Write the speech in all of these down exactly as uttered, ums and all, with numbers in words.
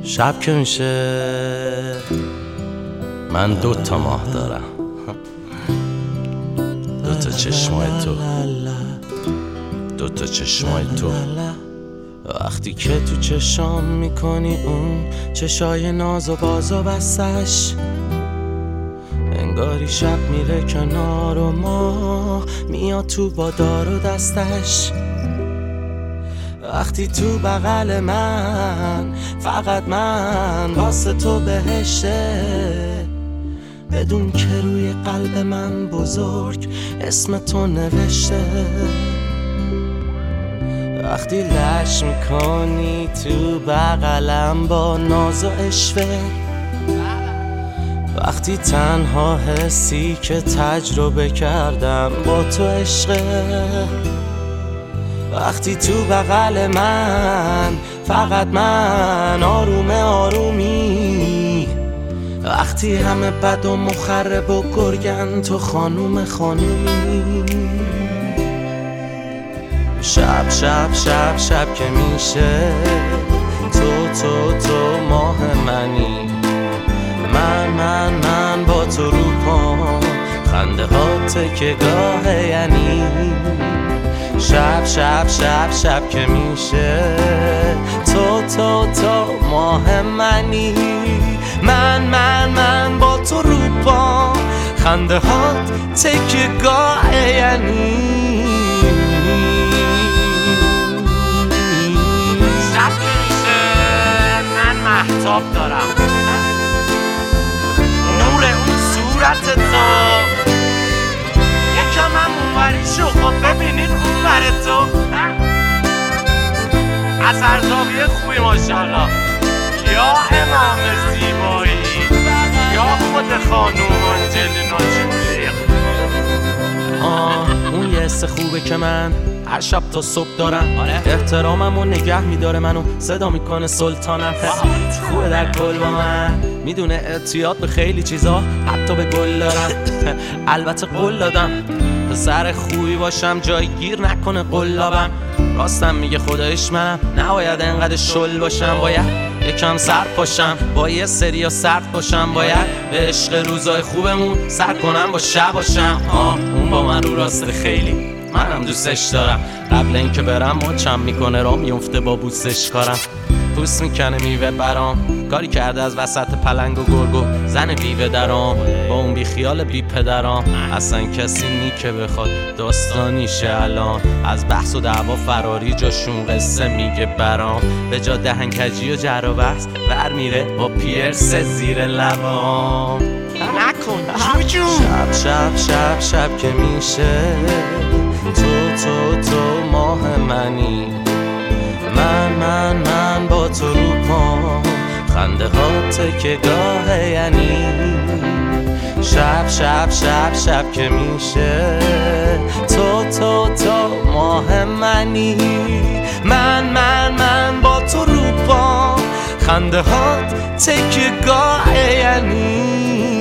شب که میشه من دو تا ماه دارم، دو تا چشمای تو، دو تا چشمای تو. وقتی که تو چشام میکنی اون چشای ناز و باز و بستش، انگاری شب میره کنار و ماه میاد تو با دار و دستش. وقتی تو بغل من فقط من واسه تو بهشته، بدون که روی قلب من بزرگ اسم تو نوشته. وقتی لش میکنی تو بغلم با ناز و اشوه، وقتی تنها حسی که تجربه کردم با تو عشقه، وقتی تو بغل من فقط من آروم آرومی، وقتی همه بد و مخرب و گرگن تو خانوم خانومی. شب شب شب شب که میشه تو تو تو ماه منی، من من من با تو رو پام خنده ها تکه گاه یعنی. شب شب شب شب که میشه تو تو تو ماه منی، من من من با تو رو پام خنده ها تکه گاه یعنی. شب که میشه من مهتاب دارم، نور اون صورت تو یکم هم اونوریشو خب ببینین اونور تو از هر زاویه خوبی ماشاءالله، یا امام زیبایی یا خود خانوم آنجلینا جولی. آه اون یه حس خوبه که من هر شب تا صبح دارم، احترامم و نگه میداره منو صدا میکنه سلطانم. خوبه در کل با من میدونه اعتیاد به خیلی چیزا حتی به گل دارم. البته قول دادم پسر خوبی باشم جای گیر نکنه قلابم. راستم میگه خدایش منم نباید انقدر شل باشم، باید یکم سر پاشم با یه سریا سرد باشم، باید به عشق روزای خوبمون سر کنم با شب باشم. آه اون با من رو راسته خیلی منم دوستش دارم، قبل اینکه برم مچم میکنه را میفته با بوسش کارم، پوست میکنه میوه برام، کاری کرده از وسط پلنگ و گرگو زن بیوه درام، با اون بی خیال بی پدرام اصلا کسی نی که بخواد داستانیشه الان، از بحث و دعوا فراری جاشون قصه میگه برام، به جا دهنکجی و جر و بحث ور میره با پیرس زیر لبام. نکن جوجو. شب شب شب شب که میشه تو تو تو ماه منی، من من من با تو رو پام خنده ها تکه گاه یعنی. شب شب شب شب که میشه تو تو تو ماه منی، من من من با تو رو پام خنده ها تکه گاه یعنی.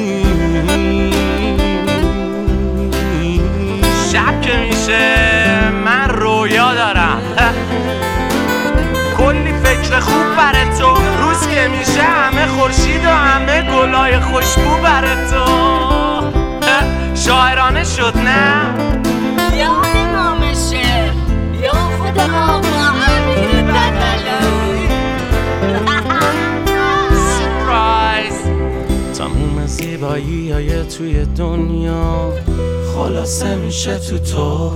شب که میشه من رویا دارم، کلی فکر خوب برای تو، روز که میشه همه خورشید و همه گلای خوشبو برای تو. شاعرانه شد نه؟ یا امام شعر یا خود آقا امیر بدلایی. سورپرایز. تموم زیبایی های توی دنیا خلاصه میشه تو تو،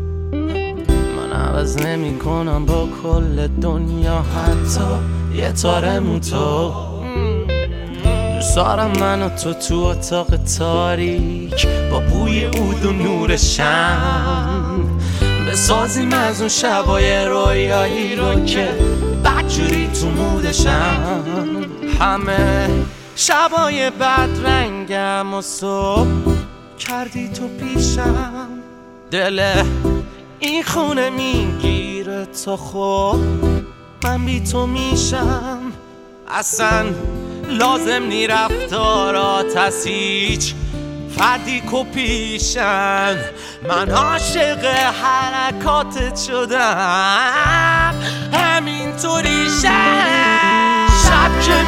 عوض نمی کنم با کل دنیا حتی یه تاره موتو. دوست دارم من و تو تو اتاق تاریک با بوی عود و نور شم، بسازیم از اون شبای رویایی رو که بدجوری تو مودشم. همه شبای بد رنگم و صبح کردی تو پیشم، دل این خونه میگیره تا خب من بی تو میشم. اصلا لازم نی رفتارات از هیچ فردی کو پیشن، من عاشق حرکاتت شدم همینطوری شب. شب که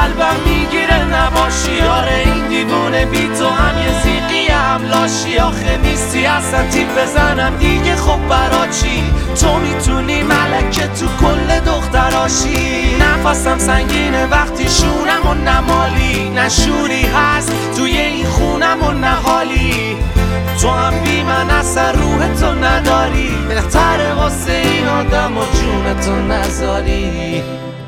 قلبم میگیره نباشی. آره این دیوونه بی تو هم یه زیقی هم لاشی. آخه نیستی اصلا تیپ بزنم دیگه خب برا چی؟ تو میتونی ملکه تو کل دختراشی. نفسم سنگینه وقتی شونم و نمالی. نشوری هست توی این خونم و نهالی. تو هم بی من اثر روح تو نداری. بهتره واسه این آدم و جون تو نذاری.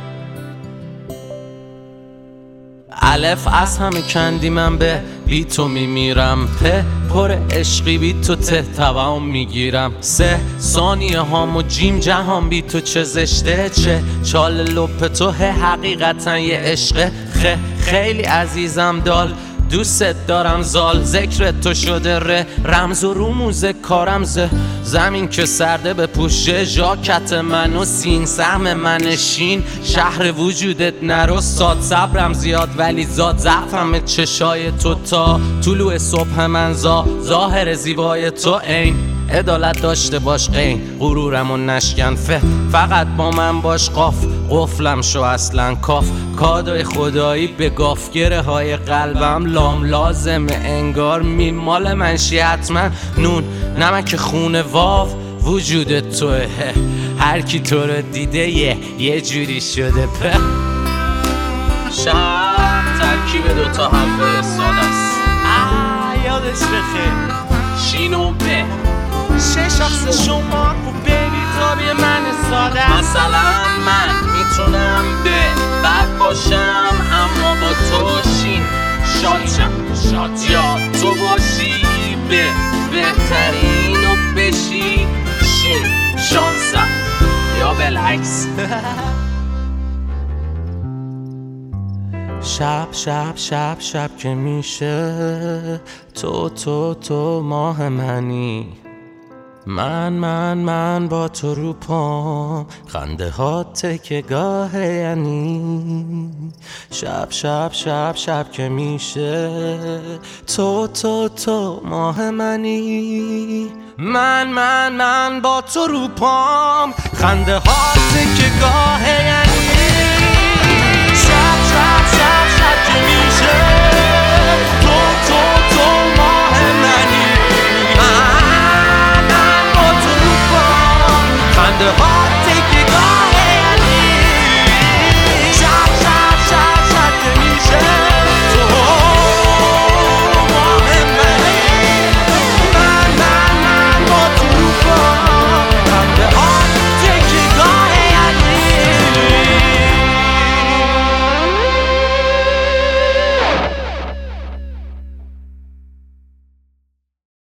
الف از همه کندی من به بی تو میمیرم. په پر عشقی بی تو ته توام میگیرم. سه ثانیه هام و جیم جهان بی تو چه زشته. چه چال لپ تو حقیقتا یه عشقه. خه خیلی عزیزم دال دوست دارم زال. ذکر تو شده ره رمز و رموز کارم ز زمین که سرده به پوشه. ژاکت من و سین سهم من شین. شهر وجودت نرو ساد صبرم زیاد ولی زاد ضعفم چشای تو. تا طلوع صبح من زا ظاهر زیبای تو عین. عدالت داشته باش قین غرورم و نشکن. فه فقط با من باش قاف قفلم شو اصلا کاف. کادوی خدایی به گافگره های قلبم لام لازمه انگار میمال منشی حتما. نون نمک خونه واو وجود توه. هر کی تو رو دیده یه یه جوری شده. په شب ترکیب دوتا هم فرستاده است. یادش بخیر شین و به چه شخص شما خوب بیبی تابی من ساده. مثلا من میتونم به بد باشم اما با تو شین شاتم شات. یا تو باشی به بهترین و بشی شین شانسم یا بالعکس. شب شب شب شب که میشه تو تو تو ماه منی. من من من با تو رو پام خنده ها تکه گاه یعنی. شب شب شب شب که میشه تو تو تو ماه منی. من من من با تو رو پام خنده ها تکه گاه